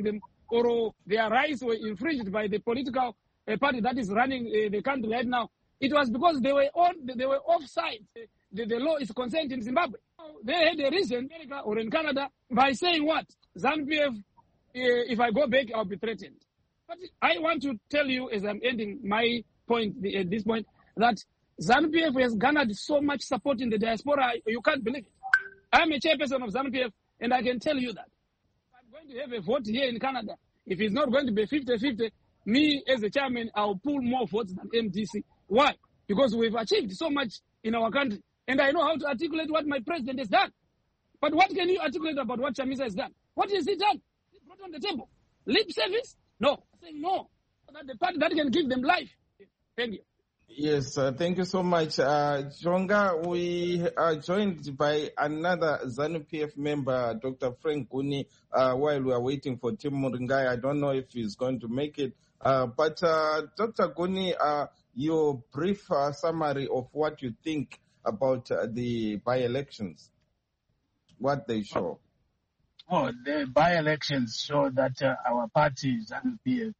or their rights were infringed by the political uh, party that is running uh, the country right now, it was because they were on, they were offside. The, the law is concerned in Zimbabwe. They had a reason, in America or in Canada, by saying what? ZANU-P F, uh, if I go back, I'll be threatened. But I want to tell you, as I'm ending my point at this point, that ZANU-P F has garnered so much support in the diaspora, you can't believe it. I'm a chairperson of ZANU-P F, and I can tell you that. I'm going to have a vote here in Canada. If it's not going to be fifty-fifty, me as a chairman, I'll pull more votes than M D C. Why? Because we've achieved so much in our country, and I know how to articulate what my president has done. But what can you articulate about what Chamisa has done? What has he done? He brought on the table. Lip service? No. Saying no. That the party that can give them life. Thank you. Yes, uh, thank you so much. Uh, Jonga, we are joined by another ZANU-P F member, Doctor Frank Guni, uh, while we are waiting for Tim Muringai. I don't know if he's going to make it. Uh, but uh, Doctor Guni, uh, your brief uh, summary of what you think about uh, the by-elections, what they show. Oh, the by-elections show that uh, our party, ZANU-P F,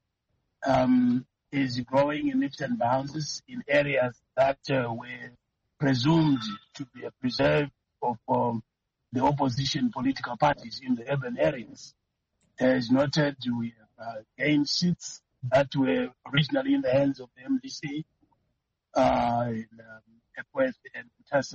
um, is growing in leaps and bounds in areas that uh, were presumed to be a preserve of um, the opposition political parties in the urban areas. As noted, we have uh, gained seats that were originally in the hands of the M D C uh, in um, Epworth and Mutasa.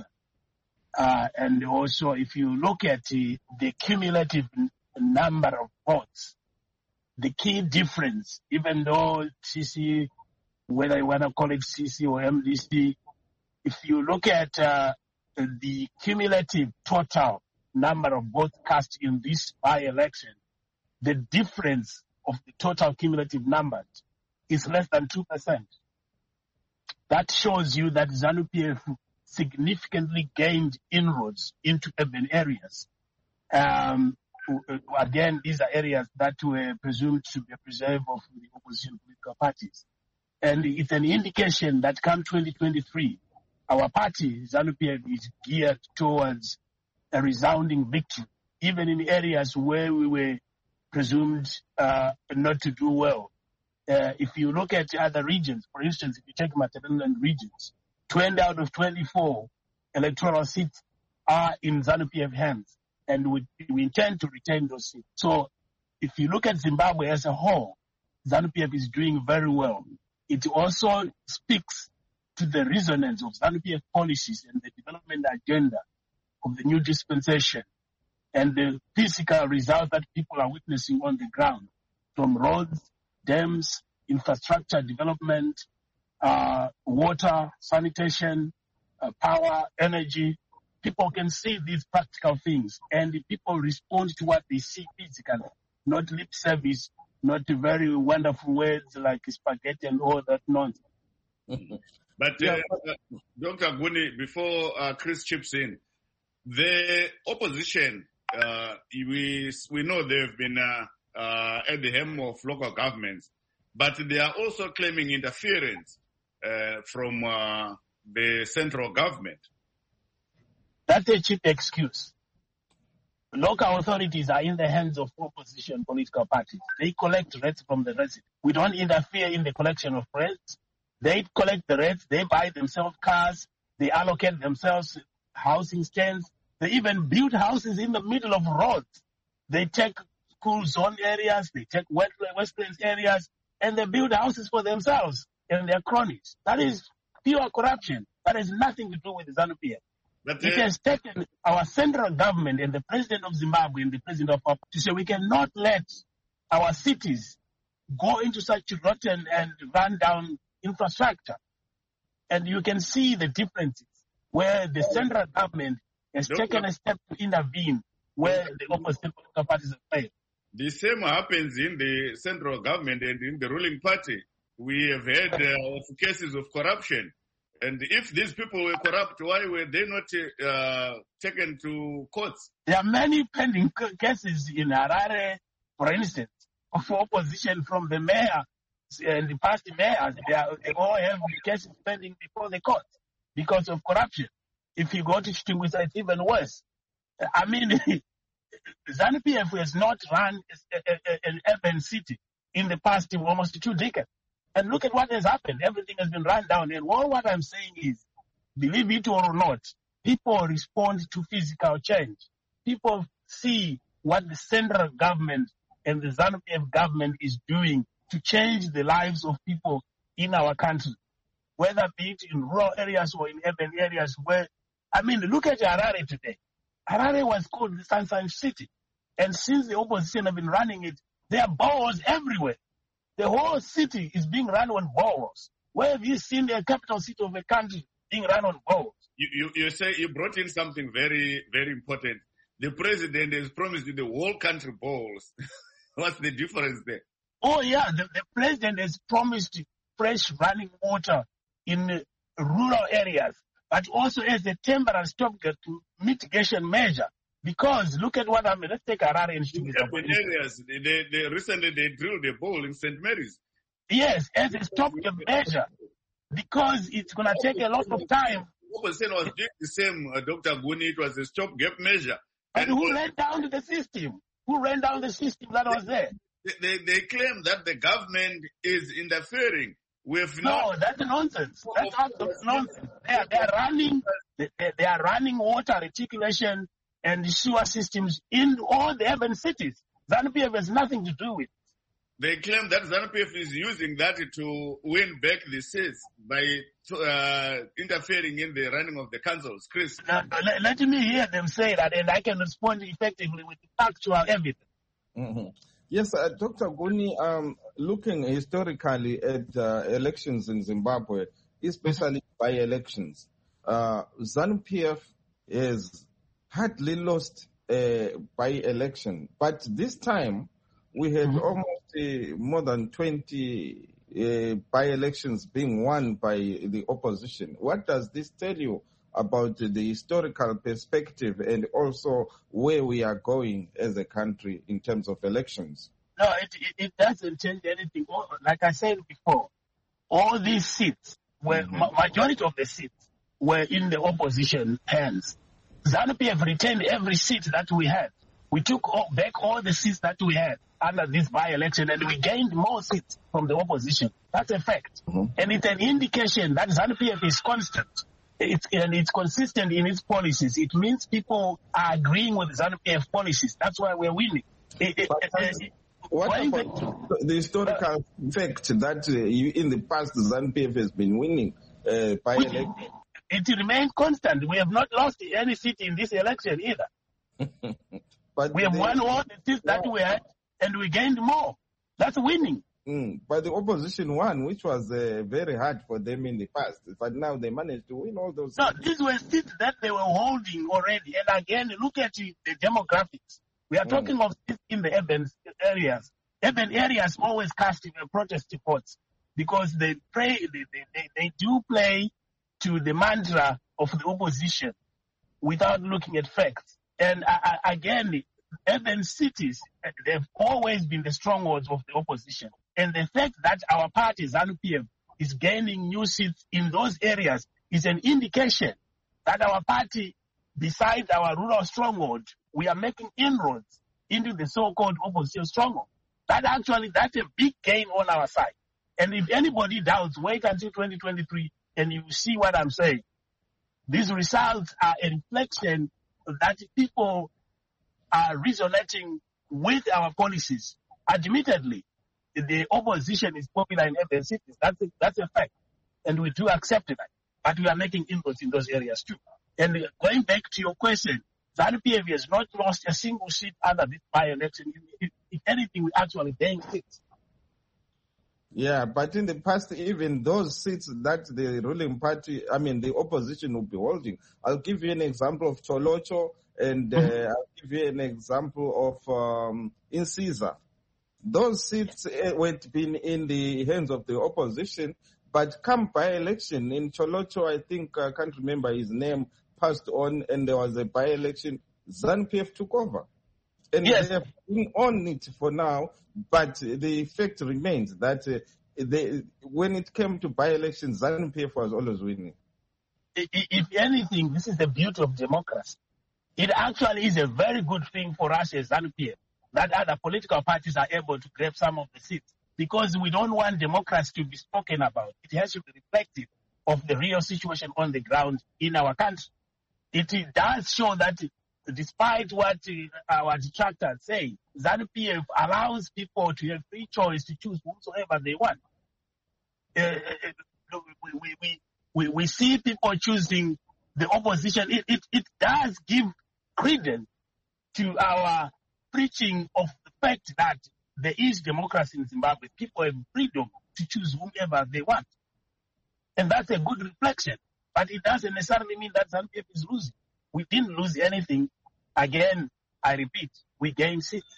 Uh, and also, if you look at the, the cumulative n- number of votes, the key difference, even though C C, whether you want to call it C C or M D C, if you look at uh, the cumulative total number of votes cast in this by-election, the difference of the total cumulative numbers is less than two percent. That shows you that ZANU-P F significantly gained inroads into urban areas. Um, Again, these are areas that were presumed to be a preserve of the opposition political parties. And it's an indication that come twenty twenty-three, our party, ZANU-P F, is geared towards a resounding victory, even in areas where we were presumed uh, not to do well. Uh, if you look at other regions, for instance, if you take Matabeleland regions, twenty out of twenty-four electoral seats are in ZANU-P F hands. And we, we intend to retain those seats. So if you look at Zimbabwe as a whole, ZANU-P F is doing very well. It also speaks to the resonance of ZANU-P F policies and the development agenda of the new dispensation and the physical results that people are witnessing on the ground, from roads, dams, infrastructure development, uh, water, sanitation, uh, power, energy. People can see these practical things, and the people respond to what they see physically, not lip service, not very wonderful words like spaghetti and all that nonsense. But uh, uh, Doctor Guni, before uh, Chris chips in, the opposition, uh, we we know they've been uh, uh, at the helm of local governments, but they are also claiming interference uh, from uh, the central government. That's a cheap excuse. Local authorities are in the hands of opposition political parties. They collect rates from the residents. We don't interfere in the collection of rates. They collect the rates. They buy themselves cars. They allocate themselves housing stands. They even build houses in the middle of roads. They take school zone areas. They take wetlands areas, and they build houses for themselves and their cronies. That is pure corruption. That has nothing to do with the ZANU-P F. But, uh, it has taken our central government and the president of Zimbabwe and the president of our to say we cannot let our cities go into such rotten and run down infrastructure. And you can see the differences where the central government has no, taken no. a step to intervene where the opposition political parties have failed. The same happens in the central government and in the ruling party. We have had uh, cases of corruption. And if these people were corrupt, why were they not uh, taken to courts? There are many pending cases in Harare, for instance, of opposition from the mayor and the past mayors. They, are, they all have cases pending before the court because of corruption. If you go to Chitingwisa, it's even worse. I mean, ZANU-P F has not run a, a, a, an urban city in the past almost two decades. And look at what has happened. Everything has been run down. And all what I'm saying is, believe it or not, people respond to physical change. People see what the central government and the ZANU-P F government is doing to change the lives of people in our country, whether be it in rural areas or in urban areas where, I mean, look at Harare today. Harare was called the Sunshine City. And since the opposition have been running it, there are boreholes everywhere. The whole city is being run on boreholes. Where have you seen the capital city of a country being run on boreholes? You, you, you say you brought in something very, very important. The president has promised you the whole country boreholes. What's the difference there? Oh, yeah. The, the president has promised fresh running water in rural areas, but also as a temporary stopgap to mitigation measure. Because look at what I mean. Let's take Harare and Shingizha. In areas, they, they, recently they drilled a bowl in Saint Mary's. Yes, as a stopgap measure, because it's going to take a lot of time. Opposition was doing the same, uh, Doctor Guni. It was a stopgap measure. And, and who ran down the system? Who ran down the system that was there? They, they, they claim that the government is interfering. With no, that's nonsense. That's absolute nonsense. They are, they are running. They, they are running water reticulation and sewer systems in all the urban cities. ZANU-P F has nothing to do with it. They claim that ZANU-P F is using that to win back the seats by uh, interfering in the running of the councils. Chris? Now, let, let me hear them say that, and I can respond effectively with factual evidence. Mm-hmm. Yes, uh, Doctor Guni, um, looking historically at uh, elections in Zimbabwe, especially by-elections, uh, ZANU-P F has hardly lost a by-election. But this time, we had mm-hmm. almost uh, more than twenty uh, by-elections being won by the opposition. What does this tell you about the historical perspective and also where we are going as a country in terms of elections? No, it, it, it doesn't change anything. Like I said before, all these seats, were mm-hmm. ma- majority of the seats were in the opposition hands. ZANU-P F retained every seat that we had. We took all, back all the seats that we had under this by-election, and we gained more seats from the opposition. That's a fact. Mm-hmm. And it's an indication that ZANU-P F is constant. It's, and it's consistent in its policies. It means people are agreeing with ZANU-P F policies. That's why we're winning. It, it, it, what about the historical uh, fact that uh, you, in the past ZANU-P F has been winning uh, by election? It remains constant. We have not lost any seat in this election either. But we have they, won all the seats yeah. that we had, and we gained more. That's winning. Mm, but the opposition won, which was uh, very hard for them in the past. But now they managed to win all those. No, these were seats that they were holding already. And again, look at the demographics. We are mm. talking of seats in the urban areas. Urban areas always casting a protest votes because they play, they, they, they, they do play to the mantra of the opposition without looking at facts. And uh, again, urban cities, they've always been the strongholds of the opposition. And the fact that our party, ZANU-P F, is gaining new seats in those areas is an indication that our party, besides our rural stronghold, we are making inroads into the so-called opposition stronghold. That actually, that's a big gain on our side. And if anybody doubts, wait until twenty twenty-three and you see what I'm saying. These results are a reflection that people are resonating with our policies. Admittedly, the opposition is popular in urban cities. That's a, that's a fact. And we do accept that. But we are making inroads in those areas too. And going back to your question, ZANU-P F has not lost a single seat under this by-election. If, if anything, we actually gained seats. Yeah, but in the past, even those seats that the ruling party, I mean, the opposition will be holding. I'll give you an example of Cholocho, and uh, mm-hmm. I'll give you an example of um, Insiza. Those seats had been in the hands of the opposition, but come by-election in Cholocho, I think, I can't remember his name, passed on, and there was a by-election, ZANU-P F took over. And yes. they have been on it for now, but the fact remains that uh, they, when it came to by-elections, ZANU-P F was always winning. If anything, this is the beauty of democracy. it actually is a very good thing for us as ZANU-P F that other political parties are able to grab some of the seats, because we don't want democracy to be spoken about. It has to be reflective of the real situation on the ground in our country. It, it does show that despite what uh, our detractors say, ZANU-P F allows people to have free choice to choose whomsoever they want. Uh, we, we, we, we, we see people choosing the opposition. It, it, it does give credence to our preaching of the fact that there is democracy in Zimbabwe. People have freedom to choose whomever they want. And that's a good reflection. But it doesn't necessarily mean that ZANU-P F is losing. We didn't lose anything. Again, I repeat, we gained seats.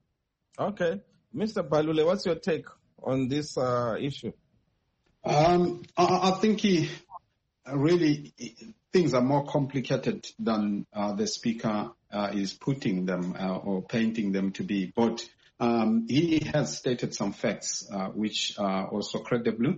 Okay. Mister Balule, what's your take on this uh, issue? Um, I, I think he, really things are more complicated than uh, the speaker uh, is putting them uh, or painting them to be. But um, he has stated some facts uh, which are also credible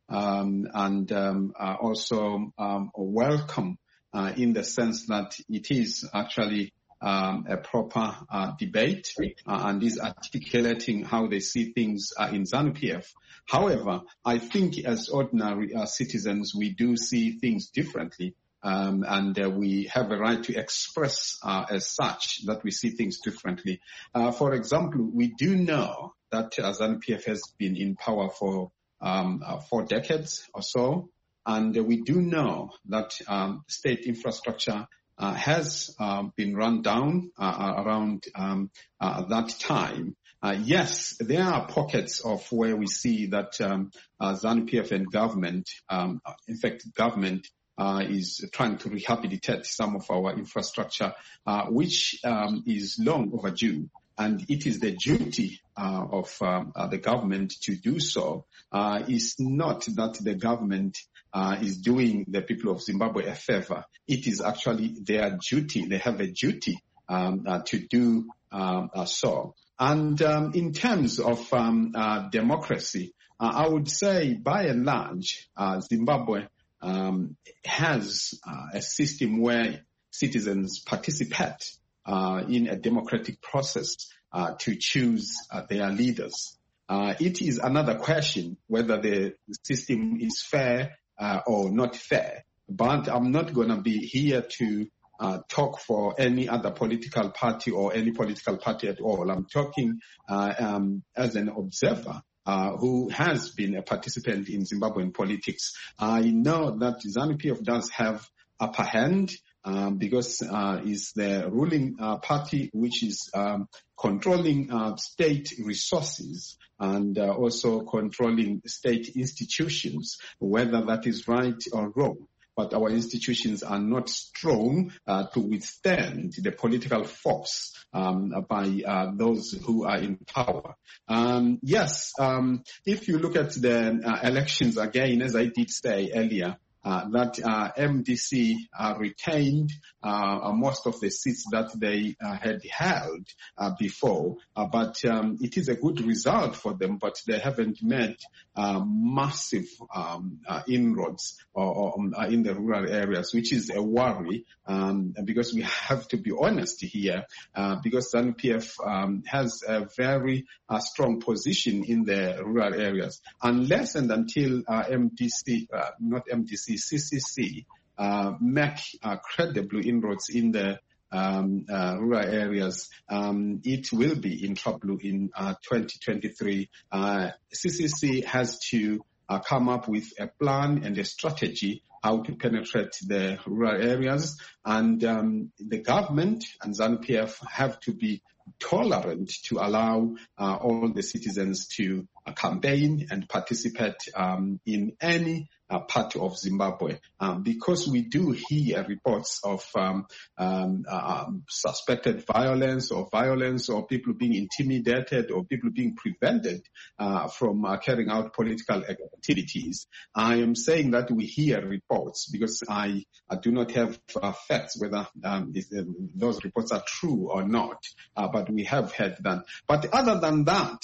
um, and um, are also um, welcome uh, in the sense that it is actually Um, a proper uh, debate uh, and is articulating how they see things uh, in ZANU-P F. However, I think as ordinary uh, citizens, we do see things differently, um, and uh, we have a right to express uh, as such that we see things differently. Uh, for example, we do know that uh, ZANU-P F has been in power for um, uh, four decades or so, and uh, we do know that um, state infrastructure Uh, has uh, been run down uh, around um, uh, that time. Uh, yes, there are pockets of where we see that um, uh, ZANU-P F and government, um, in fact, government uh, is trying to rehabilitate some of our infrastructure, uh, which um, is long overdue. And it is the duty uh, of um, uh, the government to do so. Uh, it's not that the government uh, is doing the people of Zimbabwe a favor. It is actually their duty. They have a duty um, uh, to do um, uh, so. And um, in terms of um, uh, democracy, uh, I would say by and large, uh, Zimbabwe um, has uh, a system where citizens participate Uh, in a democratic process uh, to choose uh, their leaders. Uh, it is another question whether the system is fair uh, or not fair. But I'm not going to be here to uh, talk for any other political party or any political party at all. I'm talking uh, um, as an observer Uh, who has been a participant in Zimbabwean politics. I know that ZANU-P F does have upper hand um, because uh, is the ruling uh, party which is um, controlling uh, state resources and uh, also controlling state institutions, whether that is right or wrong. But our institutions are not strong uh, to withstand the political force um, by uh, those who are in power. Um, yes, um, if you look at the uh, elections again, as I did say earlier, Uh, that uh, M D C uh, retained uh, most of the seats that they uh, had held uh, before, uh, but um, it is a good result for them, but they haven't made uh, massive um, uh, inroads or, or, uh, in the rural areas, which is a worry, um, because we have to be honest here, uh, because ZANU-P F um, has a very uh, strong position in the rural areas. Unless and until uh, M D C, uh, not M D C, C C C uh, make uh, credible inroads in the um, uh, rural areas, um, it will be in trouble in uh, twenty twenty-three. Uh, C C C has to uh, come up with a plan and a strategy how to penetrate the rural areas, and um, the government and ZANU-P F have to be tolerant to allow uh, all the citizens to uh, campaign and participate um, in any uh, part of Zimbabwe, um, because we do hear reports of um, um, uh, suspected violence or violence or people being intimidated or people being prevented uh, from uh, carrying out political activities. I am saying that we hear reports because I, I do not have uh, facts whether um, if, uh, those reports are true or not, uh, but we have heard that. But other than that,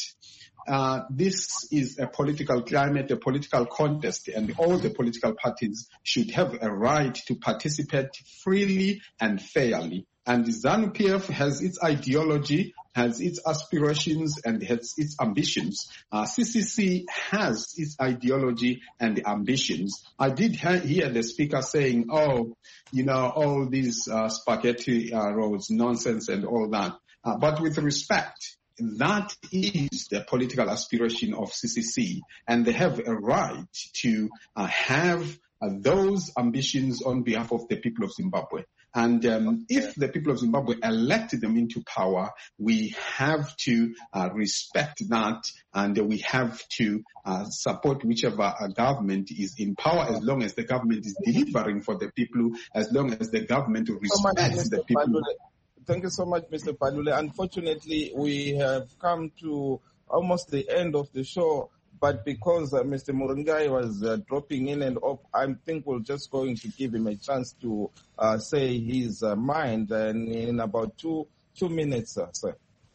Uh, this is a political climate, a political contest, and all the political parties should have a right to participate freely and fairly. And the ZANU P F has its ideology, has its aspirations, and has its ambitions. Uh, C C C has its ideology and ambitions. I did ha- hear the speaker saying, oh, you know, all these uh, spaghetti uh, roads, nonsense and all that. Uh, but with respect, that is the political aspiration of C C C, and they have a right to uh, have uh, those ambitions on behalf of the people of Zimbabwe. And um, if the people of Zimbabwe elected them into power, we have to uh, respect that, and we have to uh, support whichever uh, government is in power, as long as the government is delivering for the people, as long as the government respects the people. Thank you so much, Mister Palule. Unfortunately, we have come to almost the end of the show. But because uh, Mister Muringai was uh, dropping in and off, I think we're just going to give him a chance to uh, say his uh, mind and in about two two minutes, uh, sir.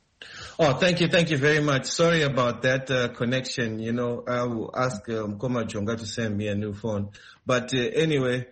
Oh, thank you, thank you very much. Sorry about that uh, connection. You know, I will ask um, Koma Jonga to send me a new phone. But uh, anyway,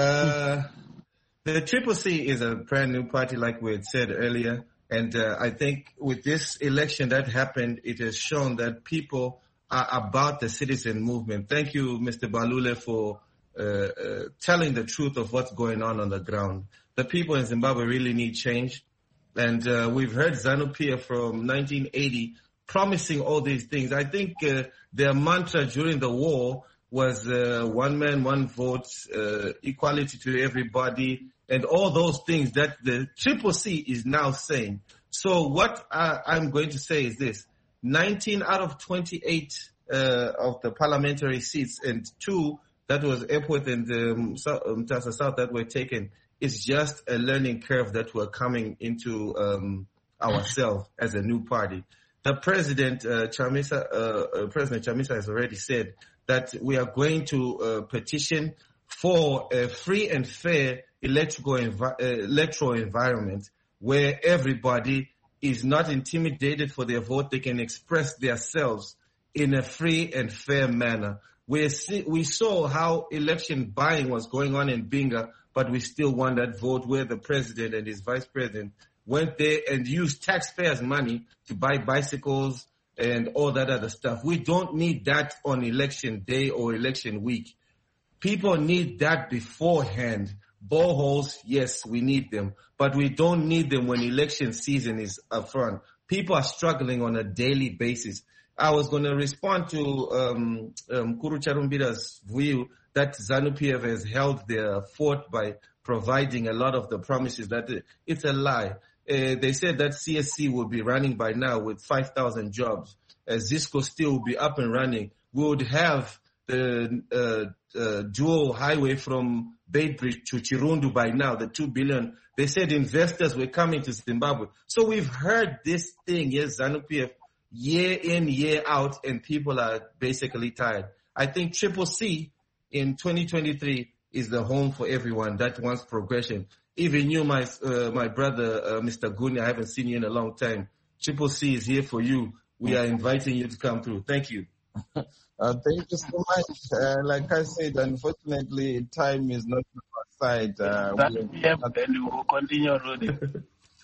uh, the Triple C is a brand new party, like we had said earlier. And uh, I think with this election that happened, it has shown that people are about the citizen movement. Thank you, Mister Balule, for uh, uh, telling the truth of what's going on on the ground. The people in Zimbabwe really need change. And uh, we've heard ZANU-P F from nineteen eighty promising all these things. I think uh, their mantra during the war was uh, one man, one vote, uh, equality to everybody, and all those things that the Triple C is now saying. So what I, I'm going to say is this. nineteen out of twenty-eight uh, of the parliamentary seats and two that was Epworth and um, Mtasa South that were taken is just a learning curve that we're coming into um, ourselves as a new party. The president, uh, Chamisa, uh, uh, President Chamisa has already said that we are going to uh, petition for a free and fair electrical envi- uh, electoral environment where everybody is not intimidated for their vote. They can express themselves in a free and fair manner. We see, we saw how election buying was going on in Binga, but we still won that vote where the president and his vice president went there and used taxpayers' money to buy bicycles and all that other stuff. We don't need that on election day or election week. People need that beforehand. Boreholes, yes, we need them, but we don't need them when election season is up front. People are struggling on a daily basis. I was going to respond to um, um, Kuru Charumbira's view that ZANU-P F has held their fort by providing a lot of the promises. That it's a lie. Uh, they said that C S C will be running by now with five thousand jobs. Uh, Zisco still will be up and running. We would have the uh, uh, dual highway from Beitbridge to Chirundu by now, the two billion. They said investors were coming to Zimbabwe. So we've heard this thing, yes, ZANU-P F, year in, year out, and people are basically tired. I think Triple C in twenty twenty-three is the home for everyone that wants progression. Even you, my uh, my brother, uh, Mister Guni, I haven't seen you in a long time. Triple C is here for you. We are inviting you to come through. Thank you. Uh, thank you so much. Uh, like I said, unfortunately, time is not on our side. Uh, we have, then we will continue rolling.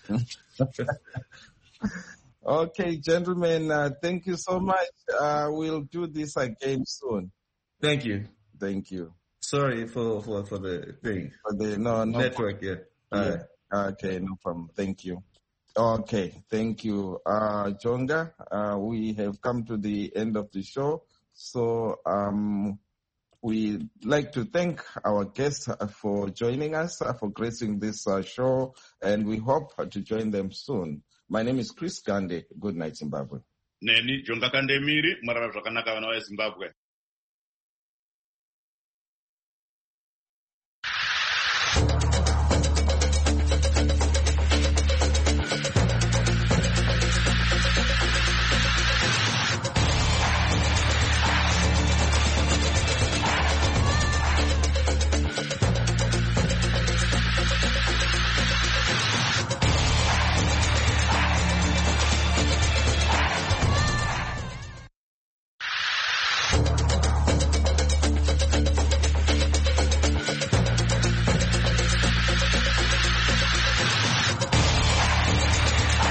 Okay, gentlemen, uh, thank you so much. Uh, we'll do this again soon. Thank you. Thank you. Sorry for, for, for the thing. For the no, no network, yeah. yeah. Right. Okay, no problem. Thank you. Okay, thank you. Uh, Jonga, uh, we have come to the end of the show. So um, we'd like to thank our guests for joining us, uh, for gracing this uh, show, and we hope to join them soon. My name is Chris Gande. Good night, Zimbabwe. Neni Jonga Kandemiri, Marara Zvakanaka vana veZimbabwe.